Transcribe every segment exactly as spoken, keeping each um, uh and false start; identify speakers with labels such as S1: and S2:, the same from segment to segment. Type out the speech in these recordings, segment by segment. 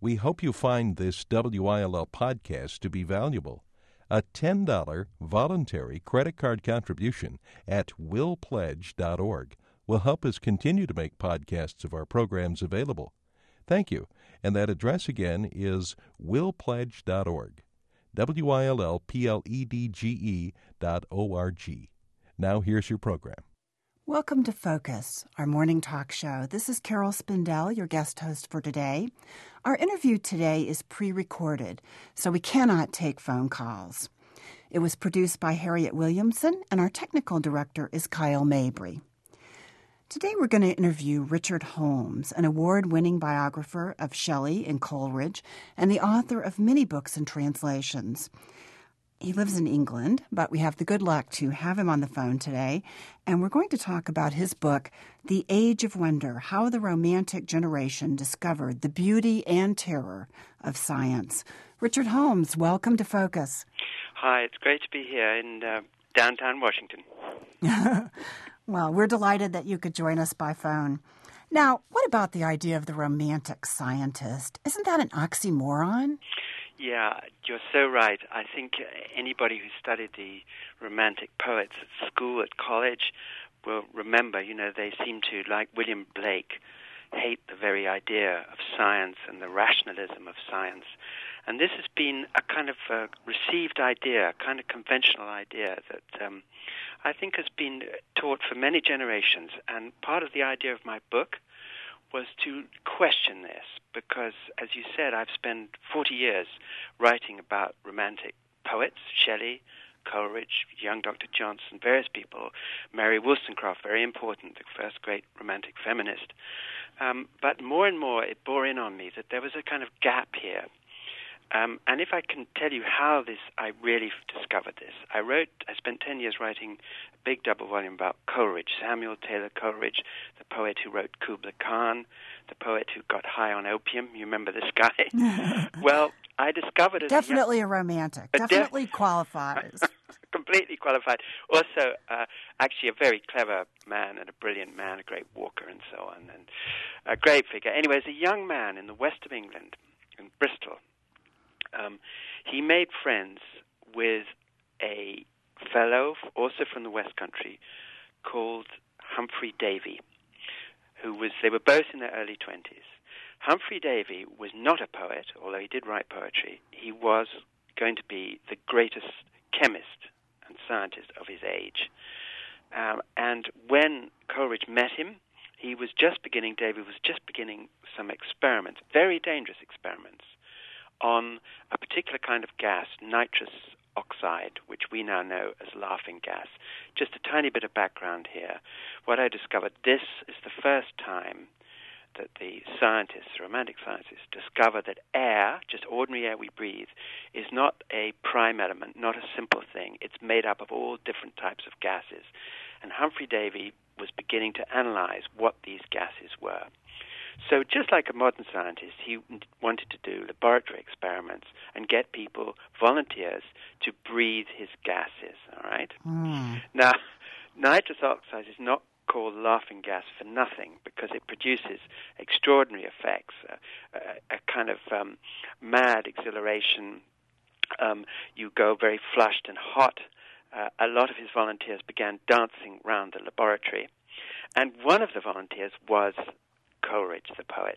S1: We hope you find this W I L L podcast to be valuable. A ten dollars voluntary credit card contribution at will pledge dot org will help us continue to make podcasts of our programs available. Thank you. And that address again is will pledge dot org. W I L L P L E D G E dot O R G. Now here's your program.
S2: Welcome to Focus, our morning talk show. This is Carol Spindell, your guest host for today. Our interview today is pre-recorded, so we cannot take phone calls. It was produced by Harriet Williamson, and our technical director is Kyle Mabry. Today we're going to interview Richard Holmes, an award-winning biographer of Shelley and Coleridge, and the author of many books and translations. He lives in England, but we have the good luck to have him on the phone today, and we're going to talk about his book, The Age of Wonder, How the Romantic Generation Discovered the Beauty and Terror of Science. Richard Holmes, welcome to Focus.
S3: Hi, it's great to be here in uh, downtown Washington.
S2: Well, we're delighted that you could join us by phone. Now, what about the idea of the romantic scientist? Isn't that an oxymoron?
S3: Yeah, you're so right. I think anybody who studied the Romantic poets at school, at college, will remember, you know, they seem to, like William Blake, hate the very idea of science and the rationalism of science. And this has been a kind of uh, received idea, a kind of conventional idea that um, I think has been taught for many generations. And part of the idea of my book was to question this, because, as you said, I've spent forty years writing about romantic poets, Shelley, Coleridge, young Doctor Johnson, various people, Mary Wollstonecraft, very important, the first great romantic feminist. Um, but more and more it bore in on me that there was a kind of gap here. Um, and if I can tell you how this, I really discovered this. I wrote, I spent ten years writing a big double volume about Coleridge, Samuel Taylor Coleridge, the poet who wrote Kubla Khan, the poet who got high on opium. You remember this guy? Well, I discovered... As
S2: Definitely
S3: a, young,
S2: a romantic.
S3: a
S2: Definitely
S3: def-
S2: qualifies.
S3: Completely qualified. Also, uh, actually a very clever man and a brilliant man, a great walker and so on, and a great figure. Anyway, as a young man in the west of England, in Bristol, Um, he made friends with a fellow, also from the West Country, called Humphrey Davy, who was, they were both in their early twenties. Humphrey Davy was not a poet, although he did write poetry. He was going to be the greatest chemist and scientist of his age. Um, and when Coleridge met him, he was just beginning, Davy was just beginning some experiments, very dangerous experiments, on a particular kind of gas, nitrous oxide, which we now know as laughing gas. Just a tiny bit of background here. What I discovered, this is the first time that the scientists, the romantic scientists, discover that air, just ordinary air we breathe, is not a prime element, not a simple thing. It's made up of all different types of gases. And Humphrey Davy was beginning to analyze what these gases were. So just like a modern scientist, he wanted to do laboratory experiments and get people, volunteers, to breathe his gases, all right? Mm. Now, nitrous oxide is not called laughing gas for nothing, because it produces extraordinary effects, uh, a, a kind of um, mad exhilaration. Um, you go very flushed and hot. Uh, a lot of his volunteers began dancing around the laboratory. And one of the volunteers was Coleridge, the poet.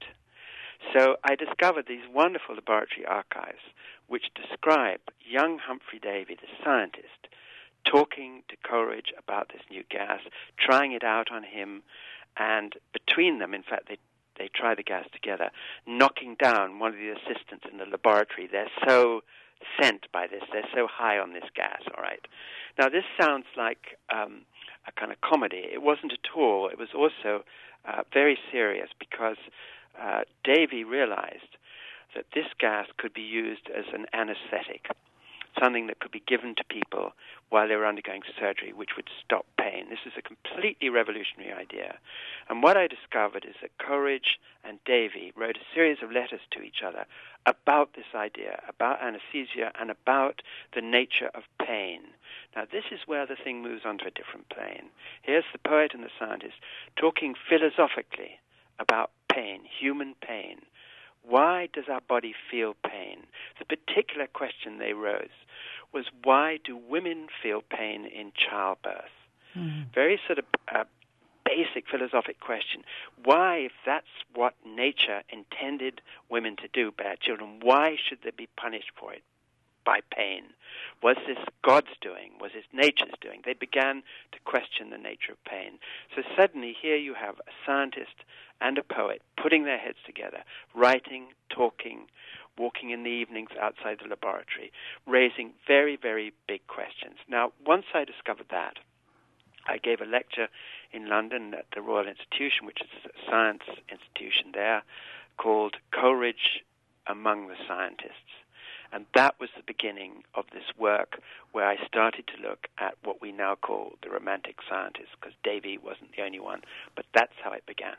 S3: So I discovered these wonderful laboratory archives which describe young Humphrey Davy, the scientist, talking to Coleridge about this new gas, trying it out on him, and between them, in fact, they they try the gas together, knocking down one of the assistants in the laboratory. They're so sent by this. They're so high on this gas, all right? Now, this sounds like um, a kind of comedy. It wasn't at all. It was also uh, very serious, because uh, Davy realized that this gas could be used as an anesthetic, something that could be given to people while they were undergoing surgery, which would stop pain. This is a completely revolutionary idea. And what I discovered is that Coleridge and Davy wrote a series of letters to each other about this idea, about anesthesia, and about the nature of pain. Now, this is where the thing moves onto a different plane. Here's the poet and the scientist talking philosophically about pain, human pain, Why does our body feel pain? The particular question they rose was, why do women feel pain in childbirth? Mm. Very sort of uh, basic philosophic question. Why, if that's what nature intended women to do, bear children, why should they be punished for it by pain? Was this God's doing? Was this nature's doing? They began to question the nature of pain. So suddenly here you have a scientist and a poet putting their heads together, writing, talking, walking in the evenings outside the laboratory, raising very, very big questions. Now, once I discovered that, I gave a lecture in London at the Royal Institution, which is a science institution there, called Coleridge Among the Scientists. And that was the beginning of this work where I started to look at what we now call the Romantic scientists, because Davy wasn't the only one, but that's how it began.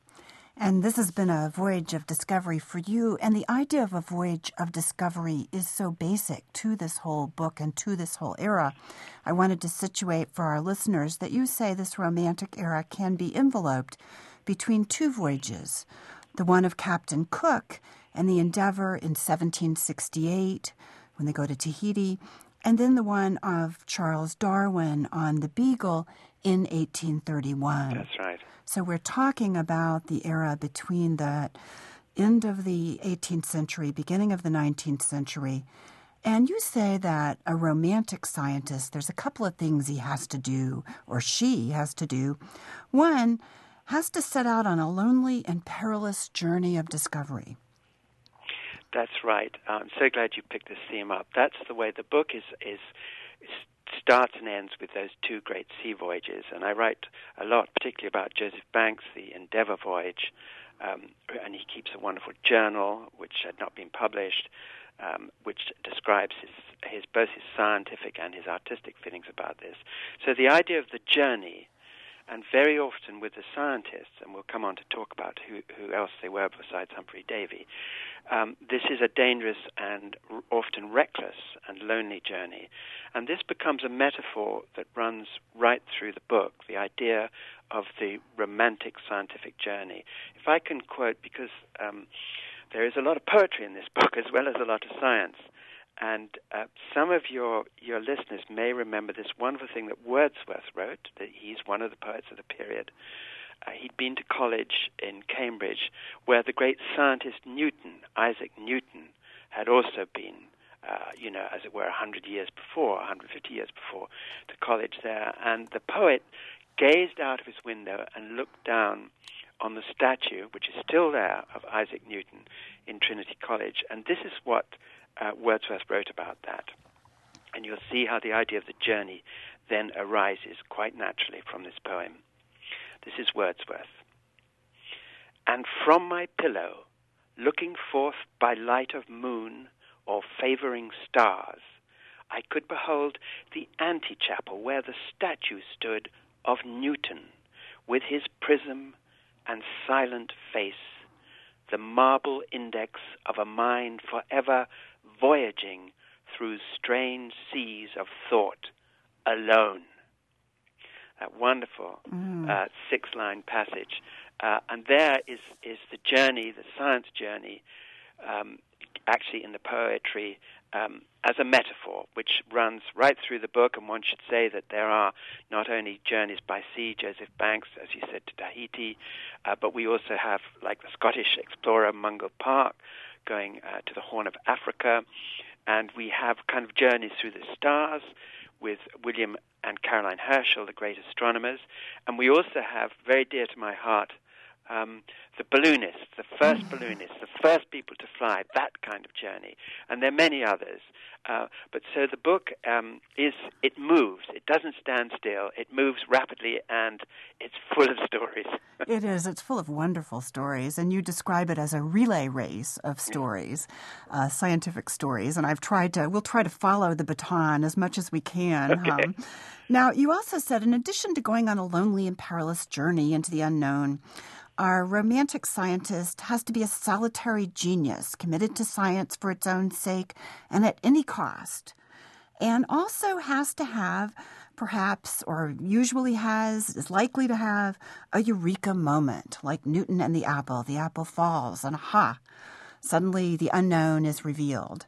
S2: And this has been a voyage of discovery for you, and the idea of a voyage of discovery is so basic to this whole book and to this whole era. I wanted to situate for our listeners that you say this Romantic era can be enveloped between two voyages, the one of Captain Cook and the Endeavour in seventeen sixty-eight when they go to Tahiti, and then the one of Charles Darwin on the Beagle in eighteen thirty-one.
S3: That's right.
S2: So we're talking about the era between the end of the eighteenth century, beginning of the nineteenth century. And you say that a romantic scientist, there's a couple of things he has to do, or she has to do. One, has to set out on a lonely and perilous journey of discovery.
S3: That's right. I'm so glad you picked this theme up. That's the way the book is, is, is starts and ends with those two great sea voyages. And I write a lot, particularly about Joseph Banks, the Endeavour voyage, um, and he keeps a wonderful journal, which had not been published, um, which describes his, his both his scientific and his artistic feelings about this. So the idea of the journey, and very often with the scientists, and we'll come on to talk about who, who else they were besides Humphrey Davy, um, this is a dangerous and r- often reckless and lonely journey. And this becomes a metaphor that runs right through the book, the idea of the romantic scientific journey. If I can quote, because um, there is a lot of poetry in this book as well as a lot of science, and uh, some of your, your listeners may remember this wonderful thing that Wordsworth wrote, that he's one of the poets of the period. Uh, he'd been to college in Cambridge, where the great scientist Newton, Isaac Newton, had also been, uh, you know, as it were, one hundred years before, one hundred fifty years before, to college there. And the poet gazed out of his window and looked down on the statue, which is still there, of Isaac Newton in Trinity College. And this is what Uh, Wordsworth wrote about that. And you'll see how the idea of the journey then arises quite naturally from this poem. This is Wordsworth. And from my pillow, looking forth by light of moon or favoring stars, I could behold the antechapel where the statue stood of Newton, with his prism and silent face, the marble index of a mind forever voyaging through strange seas of thought alone. That wonderful mm. uh, six-line passage. Uh, and there is, is the journey, the science journey, um, actually in the poetry, um, as a metaphor, which runs right through the book. And one should say that there are not only journeys by sea, Joseph Banks, as you said, to Tahiti, uh, but we also have, like the Scottish explorer Mungo Park, going uh, to the Horn of Africa, and we have kind of journeys through the stars with William and Caroline Herschel, the great astronomers, and we also have, very dear to my heart, um, the balloonists, the first balloonists, the first people to fly, that kind of journey, and there are many others. Uh, but so the book um, is, it moves, it doesn't stand still, it moves rapidly, and it's full of stories.
S2: It is, it's full of wonderful stories, and you describe it as a relay race of stories, uh, scientific stories, and I've tried to, we'll try to follow the baton as much as we can.
S3: Okay.
S2: Um, now, you also said, in addition to going on a lonely and perilous journey into the unknown, our romantic scientist has to be a solitary genius, committed to science for its own sake and at any cost, and also has to have, perhaps, or usually has, is likely to have, a eureka moment, like Newton and the apple. The apple falls, and aha, suddenly the unknown is revealed.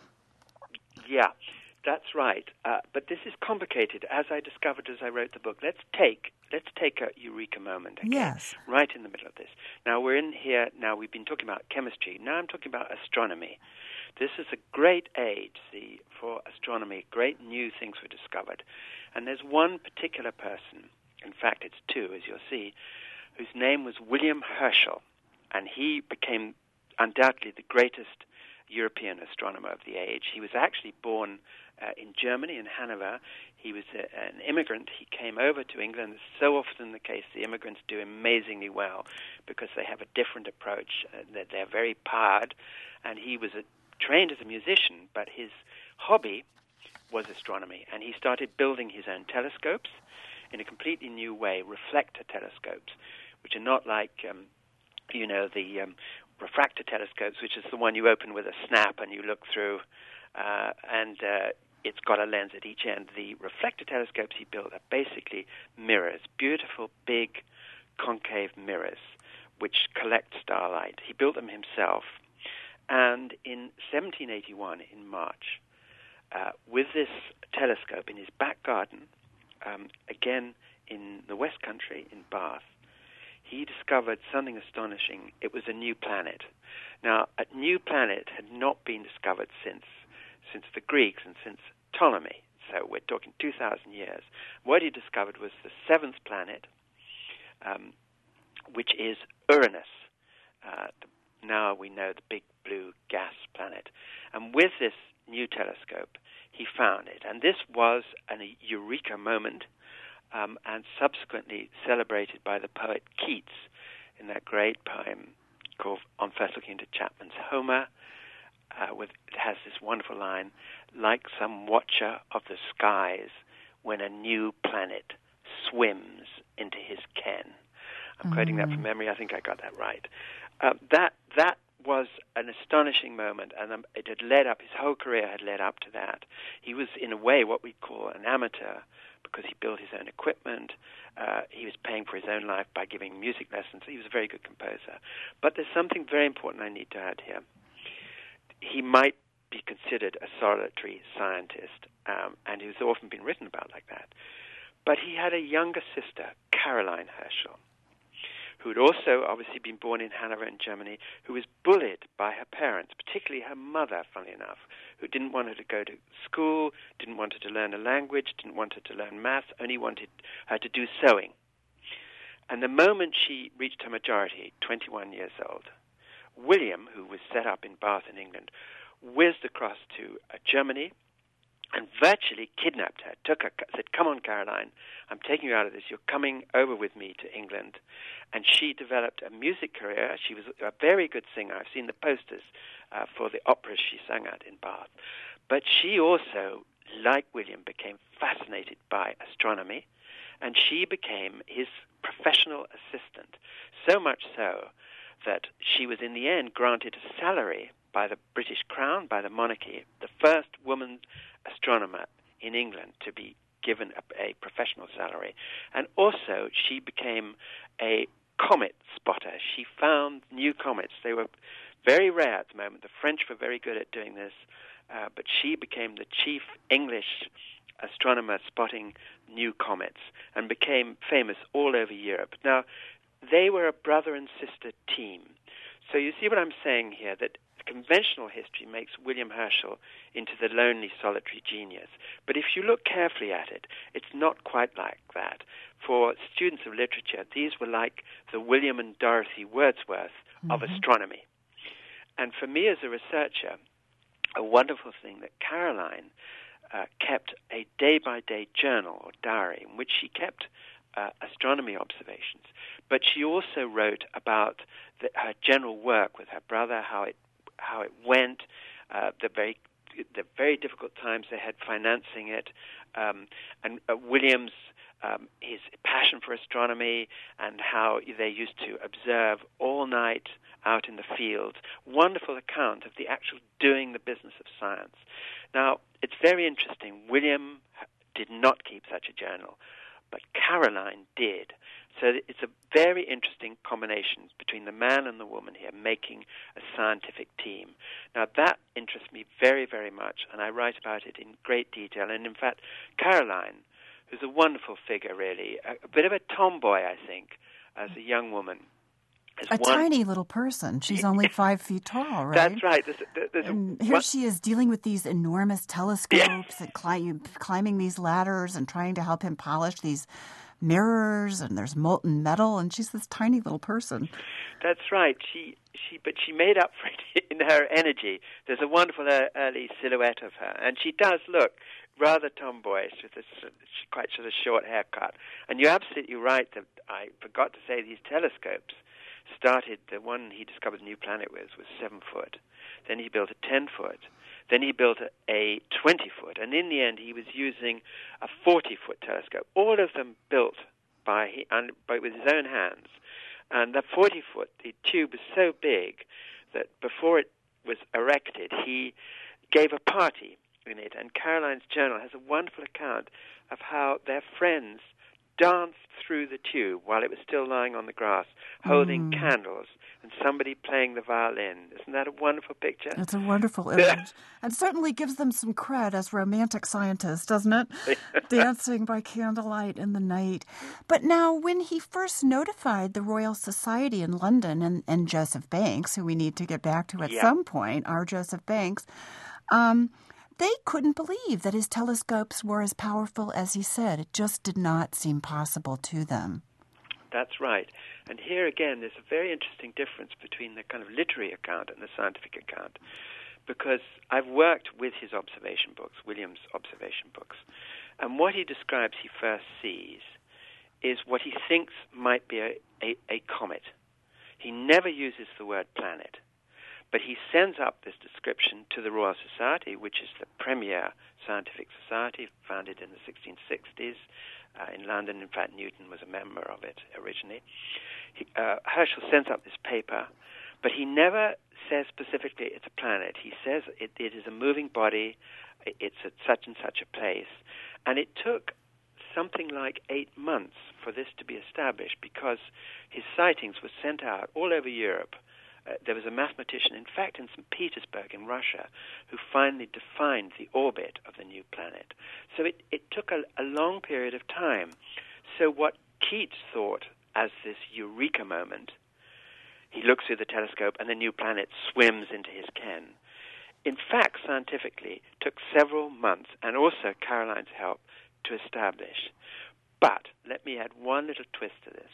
S3: Yeah, that's right. Uh, but this is complicated, as I discovered as I wrote the book. Let's take let's take a eureka moment again,
S2: yes.
S3: right in the middle of this. Now, we're in here, now we've been talking about chemistry. Now I'm talking about astronomy. This is a great age the, for astronomy. Great new things were discovered. And there's one particular person, in fact it's two, as you'll see, whose name was William Herschel. And he became undoubtedly the greatest European astronomer of the age. He was actually born uh, in Germany, in Hanover. He was a, an immigrant. He came over to England. It's so often the case the immigrants do amazingly well because they have a different approach. Uh, they're, they're very powered. And he was a, trained as a musician, but his hobby was astronomy. And he started building his own telescopes in a completely new way, reflector telescopes, which are not like, um, you know, the um, refractor telescopes, which is the one you open with a snap and you look through, uh, and uh, it's got a lens at each end. The reflector telescopes he built are basically mirrors, beautiful, big, concave mirrors, which collect starlight. He built them himself. And in seventeen eighty-one, in March, uh, with this telescope in his back garden, um, again in the West Country, in Bath, he discovered something astonishing. It was a new planet. Now, a new planet had not been discovered since since the Greeks and since Ptolemy. So we're talking two thousand years. What he discovered was the seventh planet, um, which is Uranus. Uh, the, now we know the big blue gas planet. And with this new telescope, he found it. And this was an, a eureka moment, Um, and subsequently celebrated by the poet Keats in that great poem called On First Looking into Chapman's Homer. Uh, with, it has this wonderful line, like some watcher of the skies when a new planet swims into his ken. I'm mm-hmm. quoting that from memory. I think I got that right. Uh, that that was an astonishing moment, and um, it had led up, his whole career had led up to that. He was, in a way, what we'd call an amateur, because he built his own equipment. Uh, he was paying for his own life by giving music lessons. He was a very good composer. But there's something very important I need to add here. He might be considered a solitary scientist, um, and he's often been written about like that. But he had a younger sister, Caroline Herschel, who had also obviously been born in Hanover in Germany, who was bullied by her parents, particularly her mother, funnily enough, who didn't want her to go to school, didn't want her to learn a language, didn't want her to learn math, only wanted her to do sewing. And the moment she reached her majority, twenty-one years old, William, who was set up in Bath in England, whizzed across to uh, Germany and virtually kidnapped her, took her, said, "Come on, Caroline, I'm taking you out of this. You're coming over with me to England." And she developed a music career. She was a very good singer. I've seen the posters uh, for the operas she sang at in Bath. But she also, like William, became fascinated by astronomy, and she became his professional assistant, so much so that she was in the end granted a salary by the British Crown, by the monarchy, the first woman astronomer in England to be given a, a professional salary. And also she became a comet spotter. She found new comets. They were very rare at the moment. The French were very good at doing this, uh, but she became the chief English astronomer spotting new comets and became famous all over Europe. Now, they were a brother and sister team. So you see what I'm saying here, that conventional history makes William Herschel into the lonely, solitary genius. But if you look carefully at it, it's not quite like that. For students of literature, these were like the William and Dorothy Wordsworth mm-hmm. of astronomy. And for me as a researcher, a wonderful thing that Caroline uh, kept a day-by-day journal or diary in which she kept uh, astronomy observations. But she also wrote about the, her general work with her brother, how it how it went, uh, the very the very difficult times they had financing it, um, and uh, William's um, his passion for astronomy and how they used to observe all night out in the fields. Wonderful account of the actual doing the business of science. Now, it's very interesting. William did not keep such a journal, but Caroline did. So it's a very interesting combination between the man and the woman here, making a scientific team. Now, that interests me very, very much, and I write about it in great detail. And, in fact, Caroline, who's a wonderful figure, really, a, a bit of a tomboy, I think, as a young woman.
S2: A
S3: one,
S2: tiny little person. She's only five feet tall, right?
S3: That's right. There's, there's
S2: and
S3: a,
S2: here
S3: what?
S2: she is dealing with these enormous telescopes
S3: Yeah.
S2: and climb, climbing these ladders and trying to help him polish these mirrors, and there's molten metal, and she's this tiny little person.
S3: That's right. She, she, but she made up for it in her energy. There's a wonderful early silhouette of her, and she does look rather tomboyish with this quite sort of short haircut. And you're absolutely right that I forgot to say these telescopes started, the one he discovered a new planet with was seven foot. Then he built a ten foot. Then he built a, a twenty foot. And in the end, he was using a forty foot telescope. All of them built by, by with his own hands. And the forty foot, the tube was so big that before it was erected, he gave a party in it. And Caroline's journal has a wonderful account of how their friends danced through the tube while it was still lying on the grass, holding mm. candles, and somebody playing the violin. Isn't that a wonderful picture?
S2: It's a wonderful image. And certainly gives them some cred as romantic scientists, doesn't it? Dancing by candlelight in the night. But now, when he first notified the Royal Society in London and, and Joseph Banks, who we need to get back to at
S3: yeah.
S2: some point, our Joseph Banks, um, they couldn't believe that his telescopes were as powerful as he said. It just did not seem possible to them.
S3: That's right. And here again, there's a very interesting difference between the kind of literary account and the scientific account, because I've worked with his observation books, William's observation books, and what he describes he first sees is what he thinks might be a, a, a comet. He never uses the word planet. But he sends up this description to the Royal Society, which is the premier scientific society founded in the sixteen sixties uh, in London. In fact, Newton was a member of it originally. He, uh, Herschel sends up this paper, but he never says specifically it's a planet. He says it, it is a moving body, it's at such and such a place. And it took something like eight months for this to be established because his sightings were sent out all over Europe. Uh, there was a mathematician, in fact, in Saint Petersburg in Russia, who finally defined the orbit of the new planet. So it, it took a, a long period of time. So what Keats thought as this eureka moment, he looks through the telescope and the new planet swims into his ken, in fact, scientifically, took several months, and also Caroline's help, to establish. But let me add one little twist to this.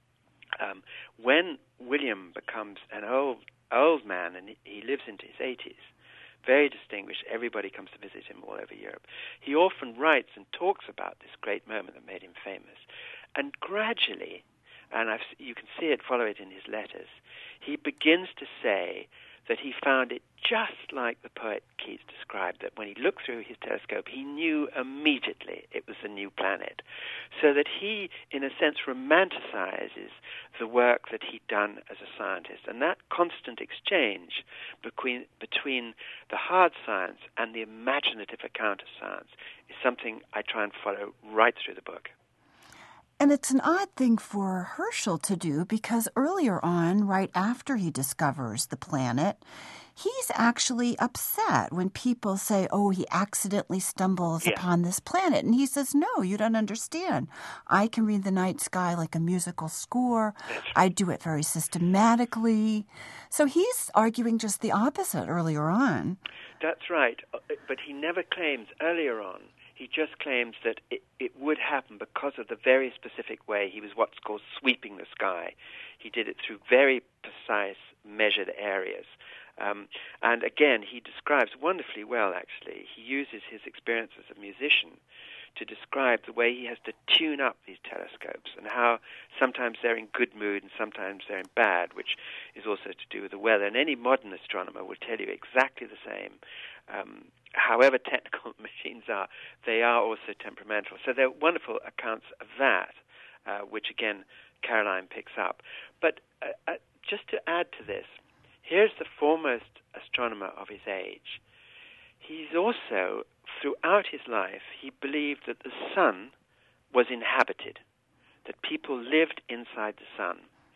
S3: Um, when William becomes an old old man, and he lives into his eighties, very distinguished, everybody comes to visit him all over Europe, he often writes and talks about this great moment that made him famous. And gradually, and I've, you can see it, follow it in his letters, he begins to say that he found it just like the poet Keats described, that when he looked through his telescope, he knew immediately it was a new planet. So that he, in a sense, romanticizes the work that he'd done as a scientist. And that constant exchange between, between the hard science and the imaginative account of science is something I try and follow right through the book.
S2: And it's an odd thing for Herschel to do because earlier on, right after he discovers the planet, he's actually upset when people say, oh, he accidentally stumbles
S3: yeah.
S2: upon this planet. And he says, no, you don't understand. I can read the night sky like a musical score. I do it very systematically. So he's arguing just the opposite earlier on.
S3: That's right. But he never claims earlier on. He just claims that it, it would happen because of the very specific way he was what's called sweeping the sky. He did it through very precise, measured areas. Um, and again, he describes wonderfully well, actually. He uses his experience as a musician to describe the way he has to tune up these telescopes and how sometimes they're in good mood and sometimes they're in bad, which is also to do with the weather. And any modern astronomer will tell you exactly the same. Um, however technical machines are, they are also temperamental. So there are wonderful accounts of that, uh, which, again, Caroline picks up. But uh, uh, just to add to this, here's the foremost astronomer of his age. He's also, throughout his life, he believed that the sun was inhabited, that people lived inside the sun.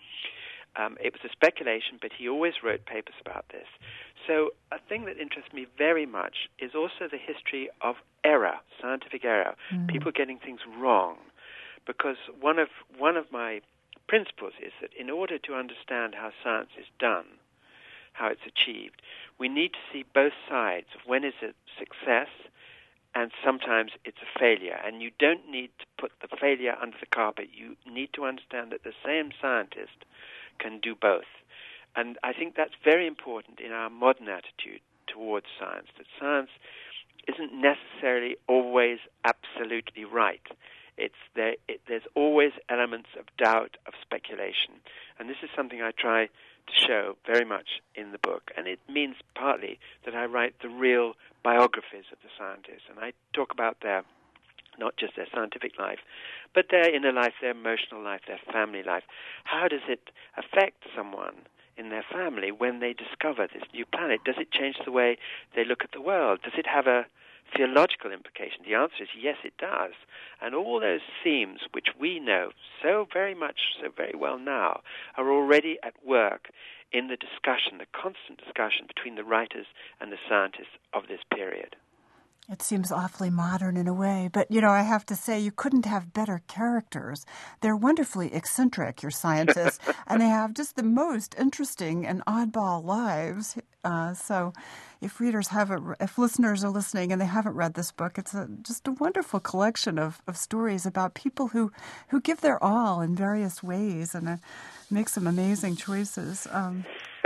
S3: Um, it was a speculation, but he always wrote papers about this. So a thing that interests me very much is also the history of error, scientific error, mm. people getting things wrong. Because one of one of my principles is that in order to understand how science is done, how it's achieved, we need to see both sides of when is it success and sometimes it's a failure. And you don't need to put the failure under the carpet. You need to understand that the same scientist can do both. And I think that's very important in our modern attitude towards science, that science isn't necessarily always absolutely right. It's there, it, there's always elements of doubt, of speculation. And this is something I try to show very much in the book. And it means partly that I write the real biographies of the scientists. And I talk about their, not just their scientific life, but their inner life, their emotional life, their family life. How does it affect someone in their family when they discover this new planet? Does it change the way they look at the world? Does it have a theological implication? The answer is yes, it does. And all those themes which we know so very much, so very well now, are already at work in the discussion, the constant discussion between the writers and the scientists of this period.
S2: It seems awfully modern in a way, but, you know, I have to say you couldn't have better characters. They're wonderfully eccentric, your scientists, and they have just the most interesting and oddball lives. Uh, so if readers haven't, if listeners are listening and they haven't read this book, it's a, just a wonderful collection of, of stories about people who, who give their all in various ways and uh, make some amazing choices. Um,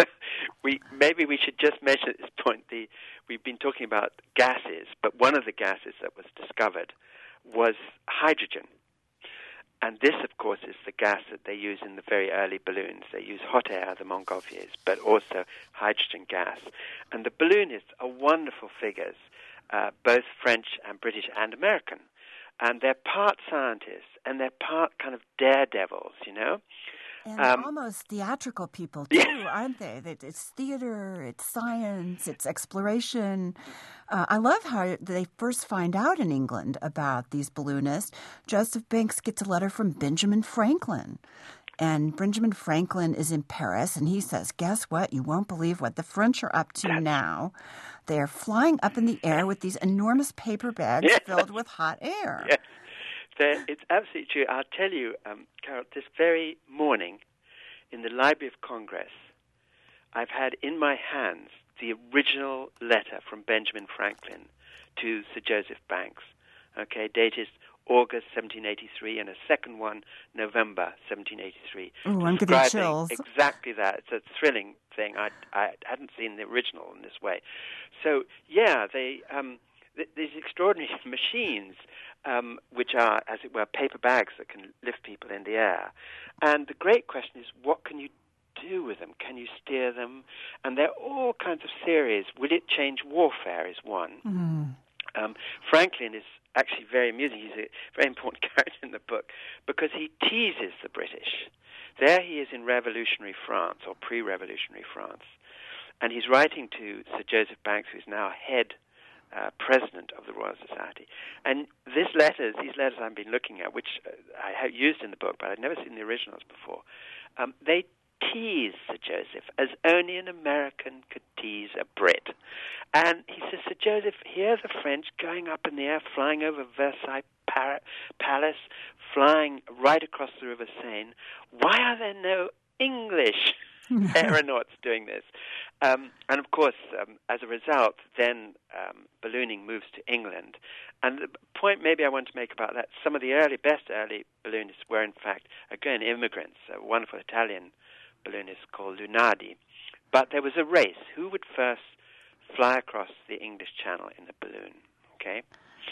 S3: we maybe we should just mention at this point the we've been talking about gases, but one of the gases that was discovered was hydrogen. And this, of course, is the gas that they use in the very early balloons. They use hot air, the Montgolfiers, but also hydrogen gas. And the balloonists are wonderful figures, uh, both French and British and American. And they're part scientists, and they're part kind of daredevils, you know?
S2: And
S3: um,
S2: almost theatrical people, too,
S3: yeah.
S2: aren't they? It's theater, it's science, it's exploration. Uh, I love how they first find out in England about these balloonists. Joseph Banks gets a letter from Benjamin Franklin. And Benjamin Franklin is in Paris, and he says, guess what? You won't believe what the French are up to now. They're flying up in the air with these enormous paper bags
S3: yeah.
S2: filled with hot air.
S3: Yes. It's absolutely true. I'll tell you, um, Carol, this very morning in the Library of Congress, I've had in my hands the original letter from Benjamin Franklin to Sir Joseph Banks, okay, dated August seventeen eighty-three, and a second one, November seventeen eighty-three.
S2: Oh, I'm getting chills.
S3: Exactly that. It's a thrilling thing. I, I hadn't seen the original in this way. So, yeah, they um, th- these extraordinary machines, um, which are, as it were, paper bags that can lift people in the air. And the great question is, what can you do with them? Can you steer them? And there are all kinds of theories. Will it change warfare is one.
S2: Mm.
S3: Um, Franklin is actually very amusing. He's a very important character in the book because he teases the British. There he is in revolutionary France, or pre-revolutionary France, and he's writing to Sir Joseph Banks, who's now head uh, president of the Royal Society. And this letters, these letters I've been looking at, which uh, I have used in the book, but I'd never seen the originals before, um, they tease Sir Joseph as only an American could tease a Brit. And he says, Sir Joseph, here are the French going up in the air, flying over Versailles Par- Palace, flying right across the River Seine. Why are there no English aeronauts doing this? Um, and of course, um, as a result, then um, ballooning moves to England. And the point maybe I want to make about that, some of the early, best early balloonists were in fact, again, immigrants, a wonderful Italian balloonist called Lunardi. But there was a race. Who would first fly across the English Channel in a balloon? Okay?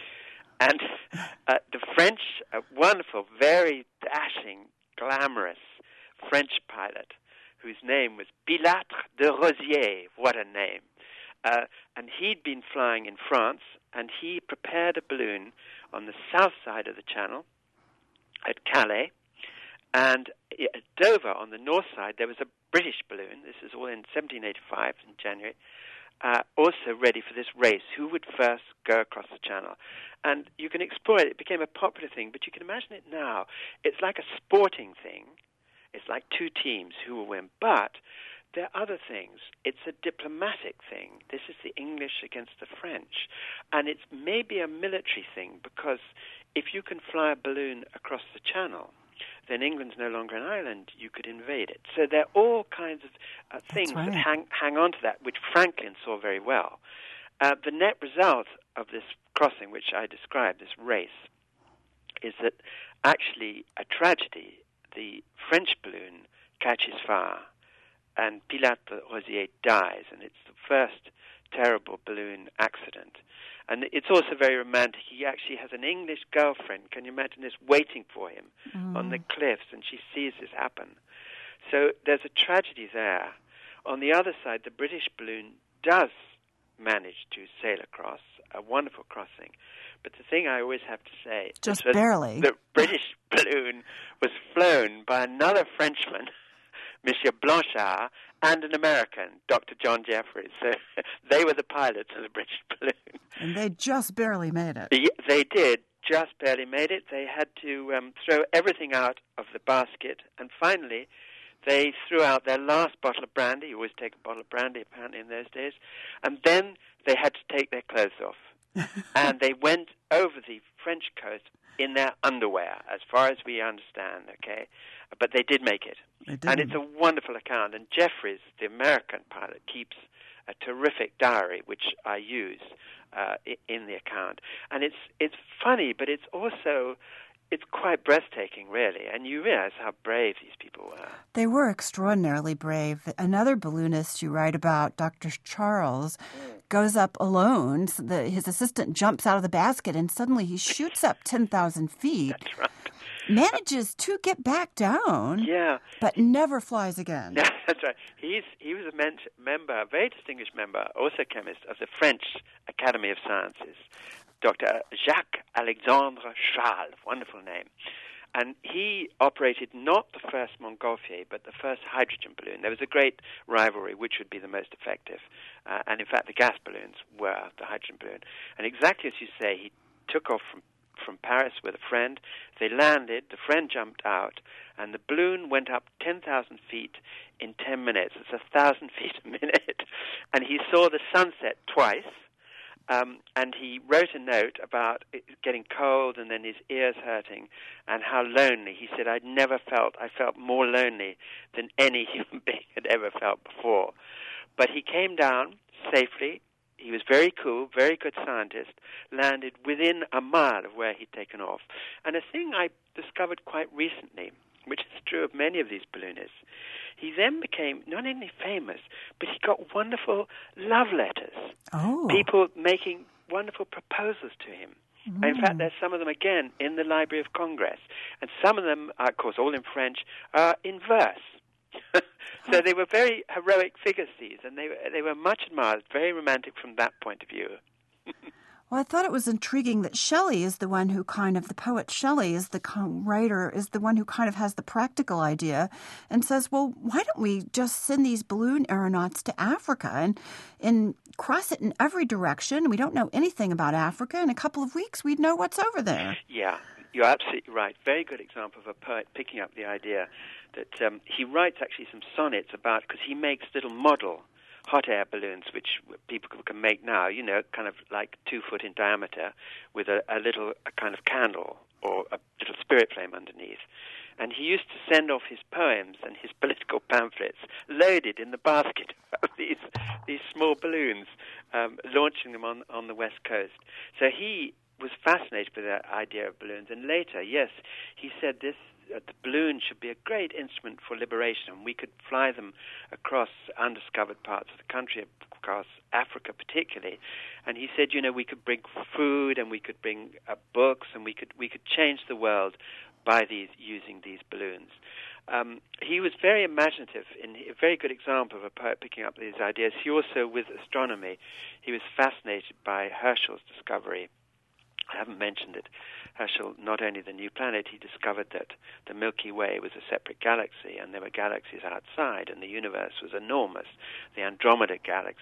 S3: And uh, the French, a wonderful, very dashing, glamorous French pilot whose name was Pilâtre de Rosiers. What a name. Uh, and he'd been flying in France, and he prepared a balloon on the south side of the Channel at Calais. And at Dover, on the north side, there was a British balloon. This is all in seventeen eighty-five, in January. uh, also ready for this race. Who would first go across the channel? And you can explore it. It became a popular thing, but you can imagine it now. It's like a sporting thing. It's like two teams who will win. But there are other things. It's a diplomatic thing. This is the English against the French. And it's maybe a military thing, because if you can fly a balloon across the channel, then England's no longer an island. You could invade it. So there are all kinds of uh, things
S2: right.
S3: that hang, hang on to that, which Franklin saw very well. Uh, the net result of this crossing, which I described, this race, is that actually a tragedy. The French balloon catches fire, and Pilatte de Rosier dies, and it's the first terrible balloon accident. And it's also very romantic. He actually has an English girlfriend, can you imagine this, waiting for him mm. on the cliffs, and she sees this happen. So there's a tragedy there. On the other side, the British balloon does manage to sail across, a wonderful crossing. But the thing I always have to say
S2: just
S3: is
S2: barely.
S3: The British balloon was flown by another Frenchman, Monsieur Blanchard, and an American, Doctor John Jeffries. So they were the pilots of the British balloon.
S2: And they just barely made it.
S3: They did, just barely made it. They had to um, throw everything out of the basket, and finally they threw out their last bottle of brandy. You always take a bottle of brandy, apparently, in those days. And then they had to take their clothes off. And they went over the French coast in their underwear, as far as we understand, okay? But they did make it. And it's a wonderful account. And Jeffries, the American pilot, keeps a terrific diary, which I use uh, in the account. And it's it's funny, but it's also... it's quite breathtaking, really, and you realize how brave these people were.
S2: They were extraordinarily brave. Another balloonist you write about, Doctor Charles, mm. goes up alone. So the, his assistant jumps out of the basket, and suddenly he shoots up ten thousand feet.
S3: That's right.
S2: Manages to get back down,
S3: yeah,
S2: but never flies again.
S3: Yeah, that's right. He's he was a men- member, a very distinguished member, also chemist, of the French Academy of Sciences. Doctor Jacques-Alexandre Charles, wonderful name. And he operated not the first Montgolfier, but the first hydrogen balloon. There was a great rivalry which would be the most effective. Uh, and in fact, the gas balloons were the hydrogen balloon. And exactly as you say, he took off from, from Paris with a friend. They landed, the friend jumped out, and the balloon went up ten thousand feet in ten minutes. It's one thousand feet a minute. And he saw the sunset twice. Um, and he wrote a note about it getting cold and then his ears hurting and how lonely. He said, I'd never felt, I felt more lonely than any human being had ever felt before. But he came down safely. He was very cool, very good scientist, landed within a mile of where he'd taken off. And a thing I discovered quite recently, which is true of many of these balloonists, he then became not only famous, but he got wonderful love letters.
S2: Oh.
S3: People making wonderful proposals to him.
S2: Mm.
S3: And in fact, there's some of them, again, in the Library of Congress. And some of them, are, of course, all in French, are in verse. So they were very heroic figures, these, and they, they were much admired, very romantic from that point of view.
S2: Well, I thought it was intriguing that Shelley is the one who kind of, the poet Shelley is the writer, is the one who kind of has the practical idea and says, well, why don't we just send these balloon aeronauts to Africa and, and cross it in every direction? We don't know anything about Africa. In a couple of weeks, we'd know what's over there.
S3: Yeah, you're absolutely right. Very good example of a poet picking up the idea that um, he writes actually some sonnets about, because he makes little model hot air balloons, which people can make now, you know, kind of like two foot in diameter with a, a little a kind of candle or a little spirit flame underneath. And he used to send off his poems and his political pamphlets loaded in the basket of these these small balloons, um, launching them on, on the West Coast. So he was fascinated with the idea of balloons. And later, yes, he said this, Uh, the balloon should be a great instrument for liberation. We could fly them across undiscovered parts of the country, across Africa particularly. And he said, you know, we could bring food and we could bring uh, books and we could we could change the world by these using these balloons. Um, he was very imaginative, in a very good example of a poet picking up these ideas. He also, with astronomy, he was fascinated by Herschel's discovery. I haven't mentioned it. Herschel, not only the new planet, he discovered that the Milky Way was a separate galaxy, and there were galaxies outside, and the universe was enormous. The Andromeda galaxy,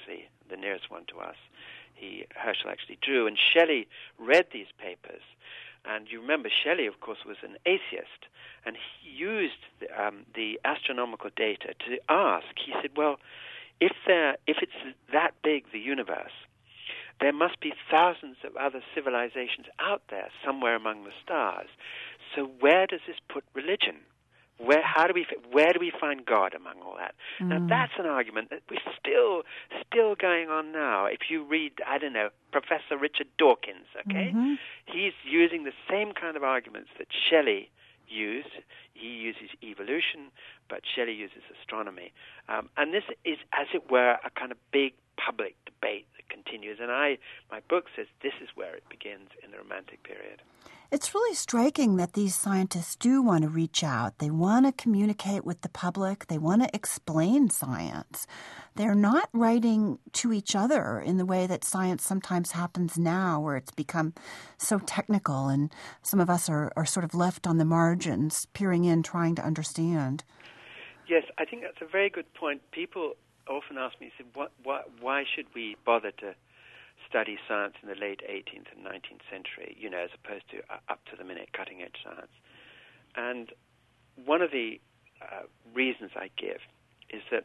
S3: the nearest one to us, he Herschel actually drew. And Shelley read these papers. And you remember Shelley, of course, was an atheist. And he used the, um, the astronomical data to ask. He said, well, if there, if it's that big, the universe, there must be thousands of other civilizations out there somewhere among the stars. So where does this put religion? Where, how do we, where do we find God among all that? Mm. Now, that's an argument that we're still, still going on now. If you read, I don't know, Professor Richard Dawkins, okay? Mm-hmm. He's using the same kind of arguments that Shelley used. He uses evolution, but Shelley uses astronomy. Um, and this is, as it were, a kind of big public debate that continues. And I, my book says this is where it begins in the Romantic period.
S2: It's really striking that these scientists do want to reach out. They want to communicate with the public. They want to explain science. They're not writing to each other in the way that science sometimes happens now, where it's become so technical and some of us are, are sort of left on the margins, peering in, trying to understand.
S3: Yes, I think that's a very good point. People often ask me, what, what, why should we bother to study science in the late eighteenth and nineteenth century, you know, as opposed to uh, up-to-the-minute cutting-edge science? And one of the uh, reasons I give is that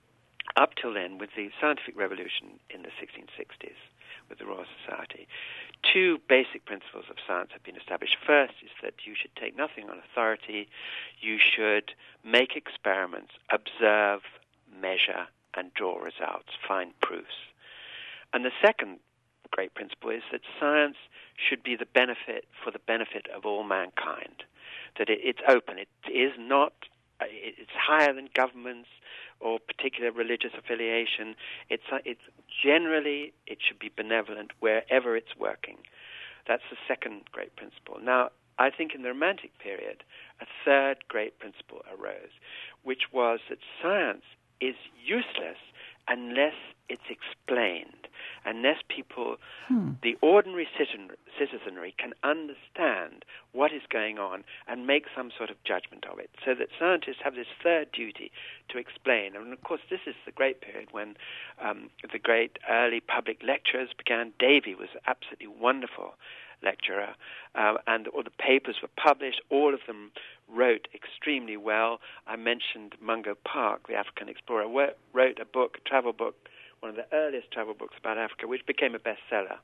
S3: up till then, with the scientific revolution in the sixteen sixties, with the Royal Society, two basic principles of science have been established. First is that you should take nothing on authority. You should make experiments, observe, measure, and draw results, find proofs. And the second great principle is that science should be the benefit for the benefit of all mankind, that it, it's open. It is not, it's higher than governments or particular religious affiliation. It's, it's generally, it should be benevolent wherever it's working. That's the second great principle. Now, I think in the Romantic period, a third great principle arose, which was that science is useless unless it's explained, unless people, hmm. the ordinary citizen, citizenry, can understand what is going on and make some sort of judgment of it. So that scientists have this third duty to explain. And, of course, this is the great period when um, the great early public lecturers began. Davy was absolutely wonderful lecturer, uh, and all the papers were published. All of them wrote extremely well. I mentioned Mungo Park, the African explorer, wrote a book, a travel book, one of the earliest travel books about Africa, which became a bestseller.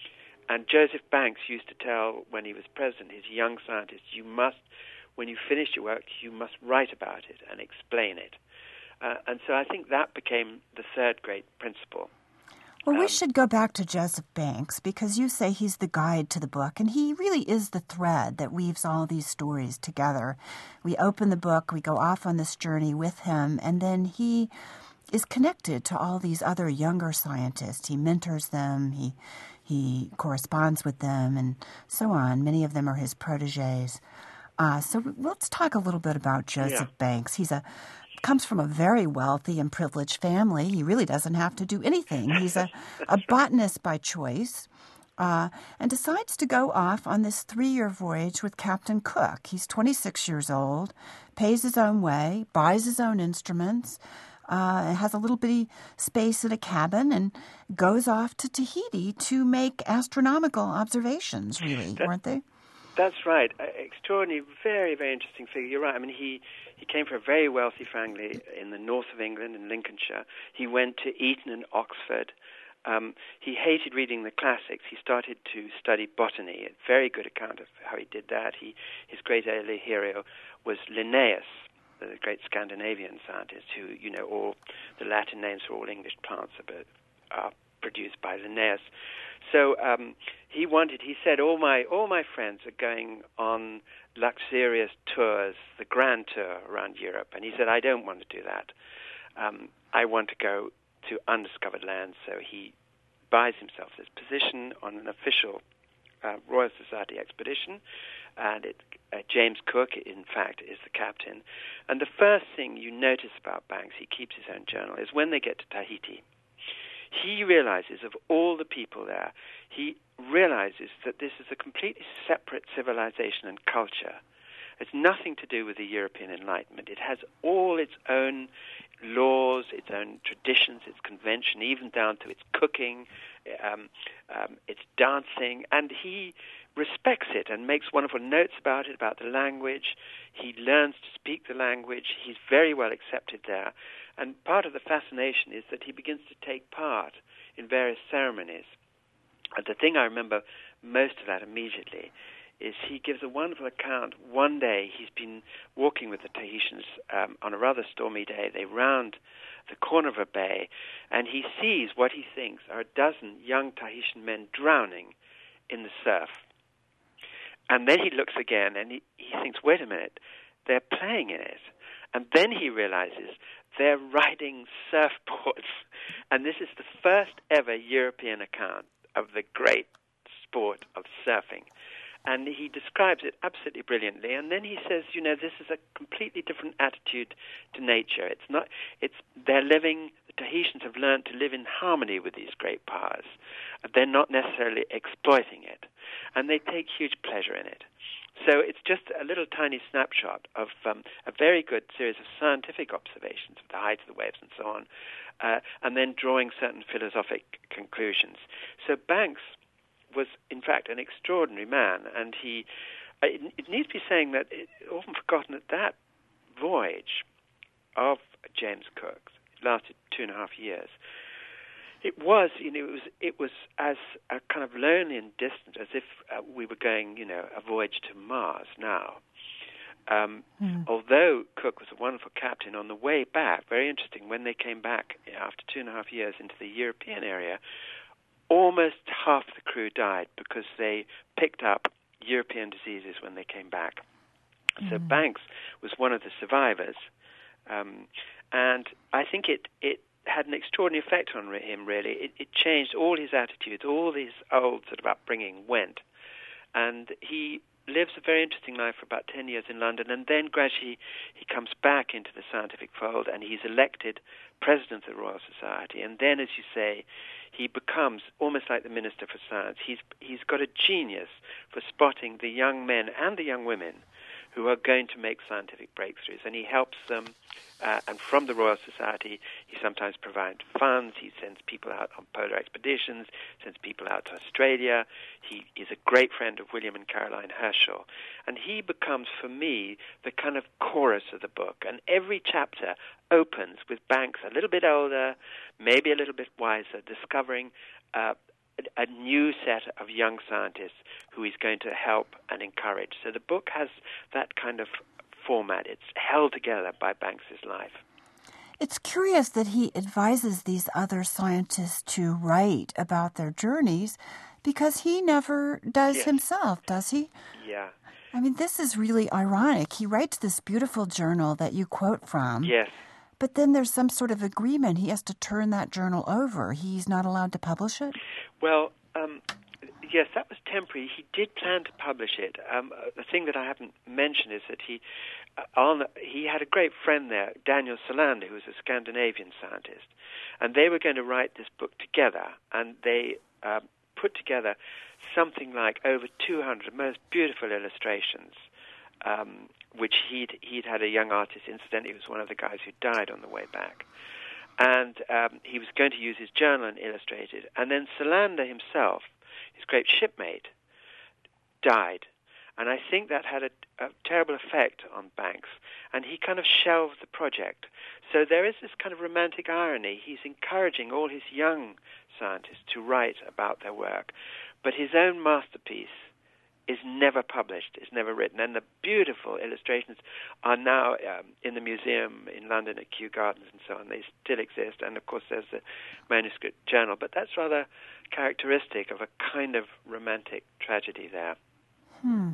S3: And Joseph Banks used to tell, when he was president, his young scientists, you must, when you finish your work, you must write about it and explain it. Uh, and so I think that became the third great principle.
S2: Well, we um, should go back to Joseph Banks, because you say he's the guide to the book, and he really is the thread that weaves all these stories together. We open the book, we go off on this journey with him, and then he is connected to all these other younger scientists. He mentors them, he he corresponds with them, and so on. Many of them are his protégés. Uh, so let's talk a little bit about Joseph yeah. Banks. He's a comes from a very wealthy and privileged family. He really doesn't have to do anything. He's a, a botanist by choice, uh, and decides to go off on this three-year voyage with Captain Cook. He's twenty-six years old, pays his own way, buys his own instruments, uh, has a little bitty space in a cabin, and goes off to Tahiti to make astronomical observations, really, that, weren't they?
S3: That's right. Uh, extraordinary, very, very interesting figure. You're right. I mean, he, he came from a very wealthy family in the north of England, in Lincolnshire. He went to Eton and Oxford. Um, he hated reading the classics. He started to study botany. A very good account of how he did that. He, his great early hero was Linnaeus, the great Scandinavian scientist who, you know, all the Latin names for all English plants are, are produced by Linnaeus. So um, he wanted, he said, all my all my friends are going on luxurious tours, the grand tour around Europe. And he said, I don't want to do that. Um, I want to go to undiscovered lands. So he buys himself this position on an official uh, Royal Society expedition. And it, uh, James Cook, in fact, is the captain. And the first thing you notice about Banks, he keeps his own journal, is when they get to Tahiti, he realizes, of all the people there, he realizes that this is a completely separate civilization and culture. It's nothing to do with the European Enlightenment. It has all its own laws, its own traditions, its convention, even down to its cooking, um, um, its dancing, and he respects it and makes wonderful notes about it, about the language. He learns to speak the language. He's very well accepted there. And part of the fascination is that he begins to take part in various ceremonies. And the thing I remember most of that immediately is he gives a wonderful account. One day he's been walking with the Tahitians um, on a rather stormy day. They round the corner of a bay, and he sees what he thinks are a dozen young Tahitian men drowning in the surf. And then he looks again, and he, he thinks, wait a minute, they're playing in it. And then he realizes they're riding surfboards. And this is the first ever European account of the great sport of surfing. And he describes it absolutely brilliantly. And then he says, you know, this is a completely different attitude to nature. It's not, it's, they're living, the Tahitians have learned to live in harmony with these great powers. They're not necessarily exploiting it. And they take huge pleasure in it. So it's just a little tiny snapshot of um, a very good series of scientific observations of the height of the waves and so on, uh, and then drawing certain philosophic conclusions. So Banks was, in fact, an extraordinary man, and he, uh, it, it needs to be saying that it's often forgotten that that voyage of James Cook's, it lasted two and a half years, it was, you know, it was, it was as a kind of lonely and distant as if uh, we were going, you know, a voyage to Mars now. Um, mm. Although Cook was a wonderful captain, on the way back, very interesting, when they came back after two and a half years into the European area, almost half the crew died because they picked up European diseases when they came back. Mm. So Banks was one of the survivors, um, and I think it, it had an extraordinary effect on him, really. It, it changed all his attitudes. All his old sort of upbringing went. And he lives a very interesting life for about ten years in London, and then gradually he comes back into the scientific fold, and he's elected president of the Royal Society. And then, as you say, he becomes almost like the Minister for Science. He's, he's got a genius for spotting the young men and the young women who are going to make scientific breakthroughs, and he helps them. Uh, and from the Royal Society, he sometimes provides funds. He sends people out on polar expeditions, sends people out to Australia. He is a great friend of William and Caroline Herschel. And he becomes, for me, the kind of chorus of the book. And every chapter opens with Banks a little bit older, maybe a little bit wiser, discovering uh, a new set of young scientists who he's going to help and encourage. So the book has that kind of format. It's held together by Banks's life.
S2: It's curious that he advises these other scientists to write about their journeys because he never does yes. himself, does he?
S3: Yeah.
S2: I mean, this is really ironic. He writes this beautiful journal that you quote from.
S3: Yes.
S2: But then there's some sort of agreement. He has to turn that journal over. He's not allowed to publish it?
S3: Well, um, yes, that was temporary. He did plan to publish it. Um, the thing that I haven't mentioned is that he uh, on, he had a great friend there, Daniel Solander, who was a Scandinavian scientist. And they were going to write this book together. And they uh, put together something like over two hundred most beautiful illustrations, um, which he'd, he'd had a young artist, incidentally, who was one of the guys who died on the way back. And um, he was going to use his journal and illustrate it. And then Solander himself, his great shipmate, died. And I think that had a, a terrible effect on Banks. And he kind of shelved the project. So there is this kind of romantic irony. He's encouraging all his young scientists to write about their work. But his own masterpiece is never published, is never written. And the beautiful illustrations are now um, in the museum in London at Kew Gardens and so on. They still exist. And, of course, there's the manuscript journal. But that's rather characteristic of a kind of romantic tragedy there.
S2: Hmm.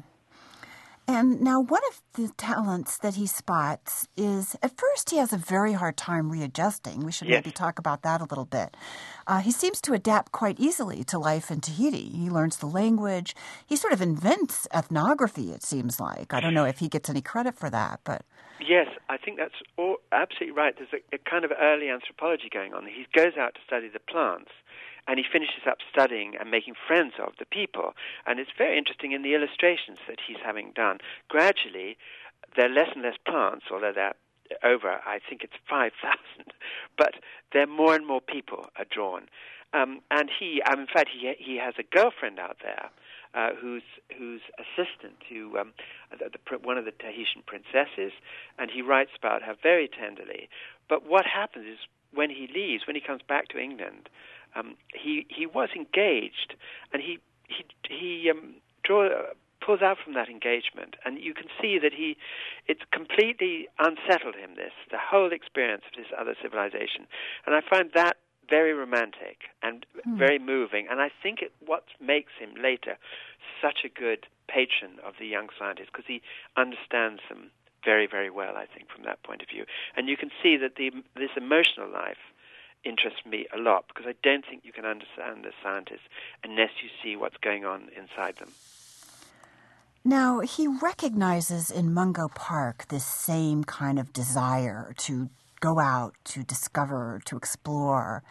S2: And now one of the talents that he spots is, at first he has a very hard time readjusting. We should
S3: yes.
S2: maybe talk about that a little bit. Uh, he seems to adapt quite easily to life in Tahiti. He learns the language. He sort of invents ethnography, it seems like. I don't know if he gets any credit for that, but...
S3: Yes, I think that's all, absolutely right. There's a, a kind of early anthropology going on. He goes out to study the plants, and he finishes up studying and making friends of the people. And it's very interesting in the illustrations that he's having done. Gradually, there are less and less plants, although they're over, I think it's five thousand, but there more and more people are drawn. Um, and he, um, in fact, he he has a girlfriend out there uh, who's who's assistant to um, the, the, one of the Tahitian princesses, and he writes about her very tenderly. But what happens is when he leaves, when he comes back to England, um, he he was engaged, and he he he um, draw. pulls out from that engagement, and you can see that he, it's completely unsettled him, this, the whole experience of this other civilization. And I find that very romantic and mm. very moving, and I think it what makes him later such a good patron of the young scientists, because he understands them very, very well, I think, from that point of view. And you can see that the this emotional life interests me a lot, because I don't think you can understand the scientists unless you see what's going on inside them.
S2: Now, he recognizes in Mungo Park this same kind of desire to go out, to discover, to explore.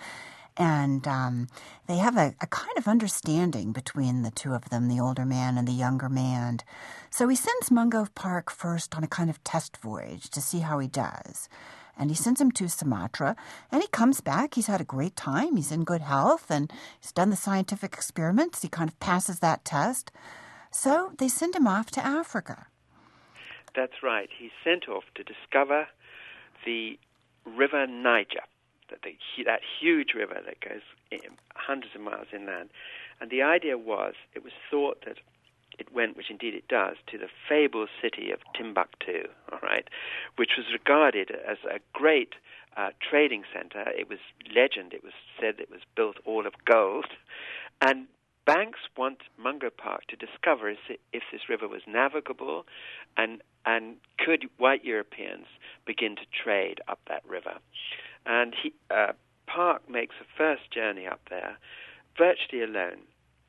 S2: And um, they have a, a kind of understanding between the two of them, the older man and the younger man. So he sends Mungo Park first on a kind of test voyage to see how he does. And he sends him to Sumatra, and he comes back. He's had a great time. He's in good health, and he's done the scientific experiments. He kind of passes that test. So they send him off to Africa.
S3: That's right. He's sent off to discover the River Niger, that, the, that huge river that goes in hundreds of miles inland. And the idea was, it was thought that it went, which indeed it does, to the fabled city of Timbuktu, all right, which was regarded as a great uh, trading center. It was legend. It was said it was built all of gold. And Banks want Mungo Park to discover if this river was navigable, and and could white Europeans begin to trade up that river. And he, uh, Park makes a first journey up there virtually alone.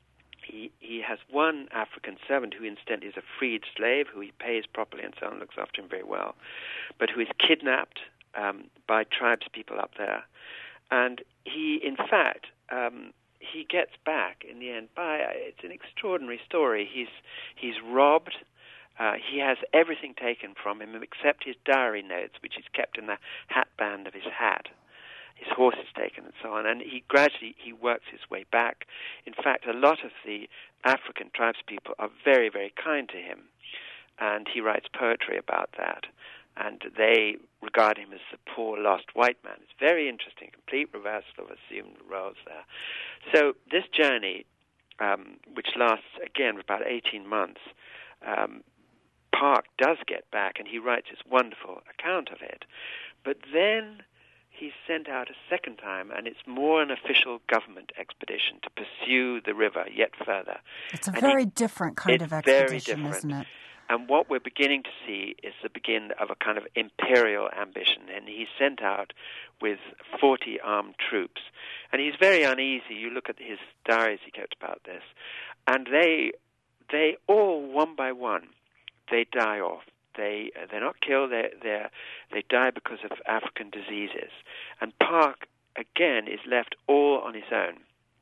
S3: He he has one African servant who incidentally is a freed slave, who he pays properly and so on, looks after him very well, but who is kidnapped um, by tribespeople up there. And he, in fact... Um, He gets back in the end by, it's an extraordinary story. He's he's robbed. Uh, he has everything taken from him except his diary notes, which is kept in the hat band of his hat. His horse is taken and so on. And he gradually, he works his way back. In fact, a lot of the African tribespeople are very, very kind to him. And he writes poetry about that. And they regard him as the poor, lost white man. It's very interesting, complete reversal of assumed roles there. So this journey, um, which lasts, again, about eighteen months, um, Park does get back, and he writes this wonderful account of it. But then he's sent out a second time, and it's more an official government expedition to pursue the river yet further.
S2: It's a
S3: and
S2: very
S3: he,
S2: different kind
S3: it's
S2: of expedition,
S3: very different.
S2: Isn't it?
S3: And what we're beginning to see is the begin of a kind of imperial ambition. And he's sent out with forty armed troops. And he's very uneasy. You look at his diaries he kept about this. And they they all, one by one, they die off. They, they're not killed. They they they die because of African diseases. And Park, again, is left all on his own,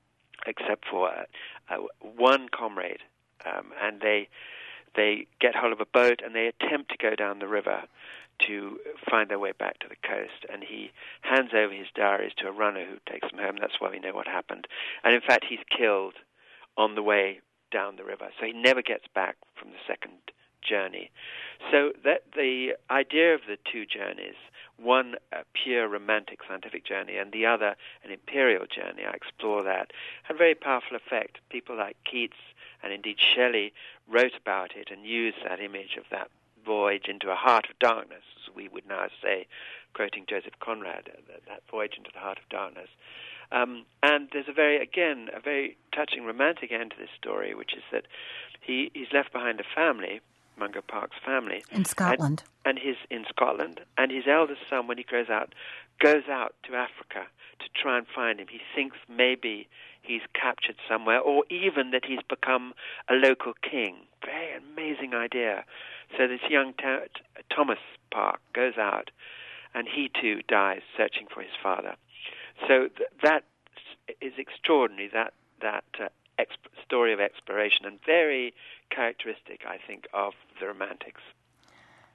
S3: except for uh, uh, one comrade. Um, and they... They get hold of a boat and they attempt to go down the river to find their way back to the coast. And he hands over his diaries to a runner who takes them home. That's why we know what happened. And in fact, he's killed on the way down the river. So he never gets back from the second journey. So that the idea of the two journeys, one a pure romantic scientific journey and the other an imperial journey, I explore that, had a very powerful effect. People like Keats and indeed Shelley wrote about it and used that image of that voyage into a heart of darkness, as we would now say, quoting Joseph Conrad, that, that voyage into the heart of darkness. Um, and there's a very, again, a very touching romantic end to this story, which is that he, he's left behind a family, Mungo Park's family.
S2: In Scotland.
S3: And, and his in Scotland. And his eldest son, when he grows out, goes out to Africa to try and find him. He thinks maybe he's captured somewhere, or even that he's become a local king. Very amazing idea. So this young ta- Thomas Park goes out, and he too dies searching for his father. So th- that is extraordinary, that, that uh, exp- story of exploration, and very characteristic, I think, of the Romantics.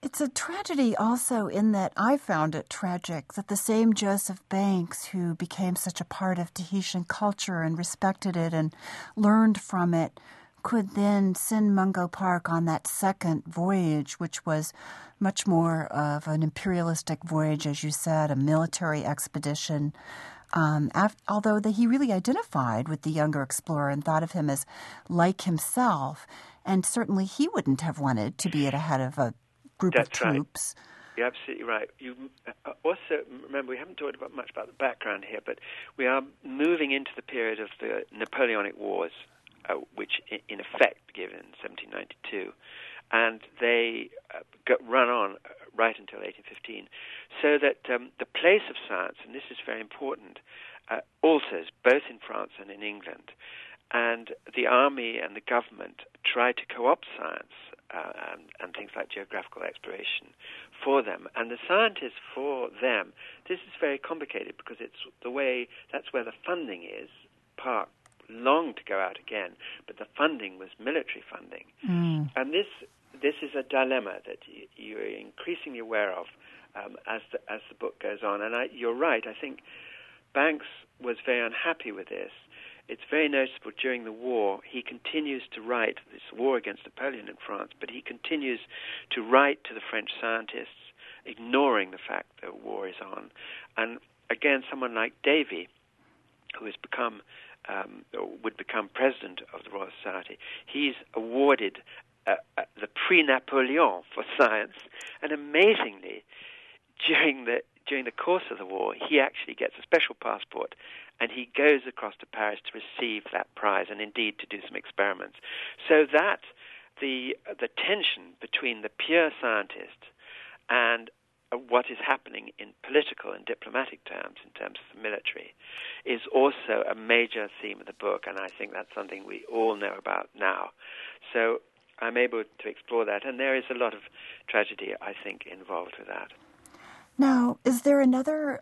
S2: It's a tragedy also in that I found it tragic that the same Joseph Banks who became such a part of Tahitian culture and respected it and learned from it could then send Mungo Park on that second voyage, which was much more of an imperialistic voyage, as you said, a military expedition. Um, after, although the, he really identified with the younger explorer and thought of him as like himself, and certainly he wouldn't have wanted to be at the head of a group
S3: That's
S2: of troops.
S3: Right. You're absolutely right. You also remember we haven't talked about much about the background here, but we are moving into the period of the Napoleonic Wars, uh, which in effect began in seventeen ninety-two, and they uh, got run on right until eighteen fifteen. So that um, the place of science, and this is very important, uh, alters both in France and in England, and the army and the government try to co-opt science. Uh, and, and things like geographical exploration for them. And the scientists for them, this is very complicated because it's the way, that's where the funding is. Park longed to go out again, but the funding was military funding. Mm. And this this is a dilemma that you, you're increasingly aware of um, as, the, as the book goes on. And I, you're right, I think Banks was very unhappy with this. It's very noticeable during the war. He continues to write, this war against Napoleon in France, but he continues to write to the French scientists, ignoring the fact that war is on. And again, someone like Davy, who has become, um, or would become president of the Royal Society, he's awarded uh, uh, the Prix Napoleon for science, and amazingly, during the during the course of the war, he actually gets a special passport and he goes across to Paris to receive that prize and indeed to do some experiments. So that the the tension between the pure scientist and what is happening in political and diplomatic terms, in terms of the military, is also a major theme of the book, and I think that's something we all know about now. So I'm able to explore that, and there is a lot of tragedy, I think, involved with that.
S2: Now, is there another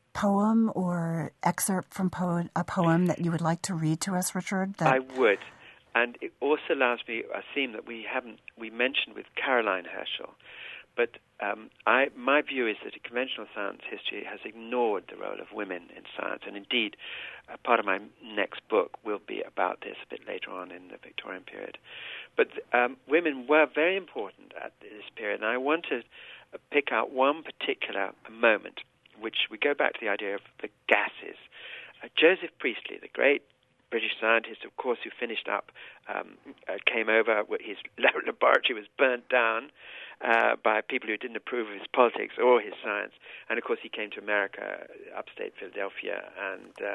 S2: poem or excerpt from po- a poem that you would like to read to us, Richard? That...
S3: I would. And it also allows me a theme that we haven't we mentioned with Caroline Herschel. But um, I, my view is that conventional science history has ignored the role of women in science. And indeed, uh, part of my next book will be about this a bit later on in the Victorian period. But um, women were very important at this period. And I want to pick out one particular moment, which we go back to the idea of the gases. Uh, Joseph Priestley, the great British scientist, of course, who finished up, um, uh, came over, his laboratory was burnt down uh, by people who didn't approve of his politics or his science. And, of course, he came to America, upstate Philadelphia, and uh,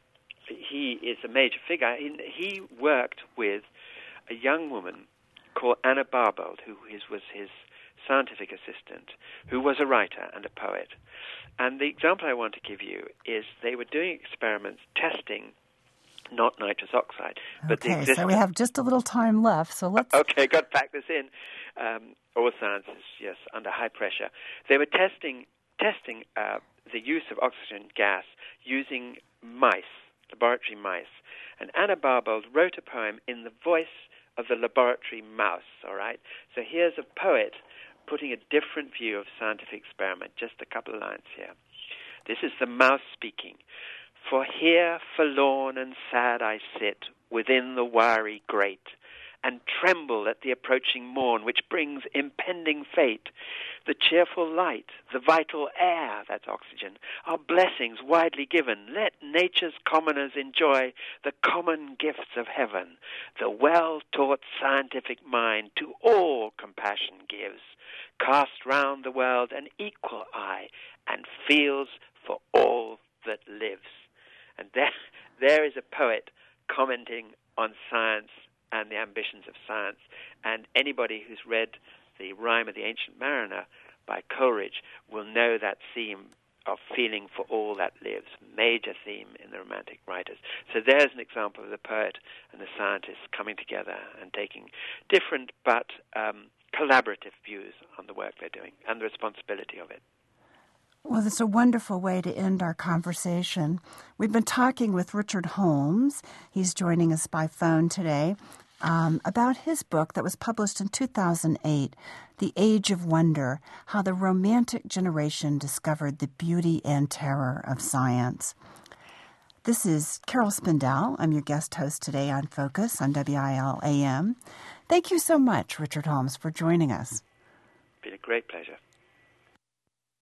S3: he is a major figure. He, he worked with a young woman called Anna Barbauld, who is, was his scientific assistant, who was a writer and a poet. And the example I want to give you is they were doing experiments testing not nitrous oxide, but
S2: okay,
S3: the existence.
S2: So we have just a little time left, so let's...
S3: Okay, got to pack this in. Um, all science is, yes, under high pressure. They were testing testing uh, the use of oxygen gas using mice, laboratory mice. And Anna Barbauld wrote a poem in the voice of the laboratory mouse, all right? So here's a poet putting a different view of scientific experiment. Just a couple of lines here. This is the mouse speaking. For here forlorn and sad I sit within the wiry grate, and tremble at the approaching morn, which brings impending fate. The cheerful light, the vital air, that's oxygen, are blessings widely given. Let nature's commoners enjoy the common gifts of heaven. The well-taught scientific mind to all compassion gives, cast round the world an equal eye, and feels for all that lives. And there, there is a poet commenting on science and the ambitions of science. And anybody who's read The Rime of the Ancient Mariner by Coleridge will know that theme of feeling for all that lives, major theme in the Romantic writers. So there's an example of the poet and the scientist coming together and taking different but um, collaborative views on the work they're doing and the responsibility of it.
S2: Well, that's a wonderful way to end our conversation. We've been talking with Richard Holmes. He's joining us by phone today. um, about his book that was published in two thousand eight, The Age of Wonder, How the Romantic Generation Discovered the Beauty and Terror of Science. This is Carol Spindell. I'm your guest host today on Focus on W I L A M. Thank you so much, Richard Holmes, for joining us.
S3: It's been a great pleasure.